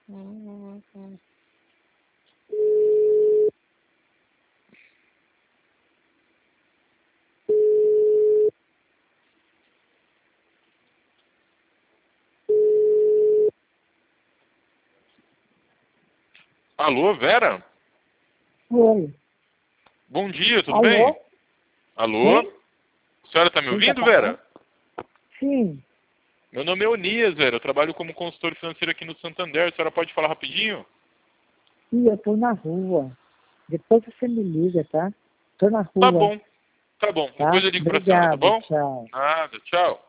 Alô, Vera? Oi. Bom dia, tudo Alô? bem? Alô? Quem? A senhora está me Quem tá ouvindo, falando? Vera? Sim. Meu nome é Onias, Vera. Eu trabalho como consultor financeiro aqui no Santander. A senhora pode falar rapidinho? Sim, eu tô na rua. Depois você me liga, tá? Tô na Tá rua, bom, tá bom. tá? Depois eu ligo pra senhora, tá Obrigado, bom? tchau. Nada, tchau.